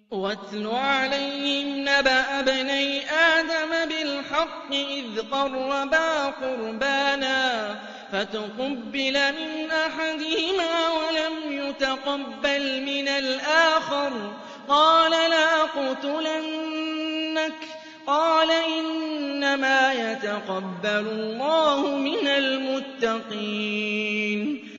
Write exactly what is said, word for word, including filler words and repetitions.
وَاتْلُ عَلَيْهِمْ نَبَأَ ابْنَيْ آدَمَ بِالْحَقِّ إِذْ قَرَّبَا قُرْبَانًا فَتُقُبِّلَ مِنْ أَحَدِهِمَا وَلَمْ يُتَقَبَّلْ مِنَ الْآخَرِ قَالَ لَأَقْتُلَنَّكَ قَالَ إِنَّمَا يَتَقَبَّلُ اللَّهُ مِنَ الْمُتَّقِينَ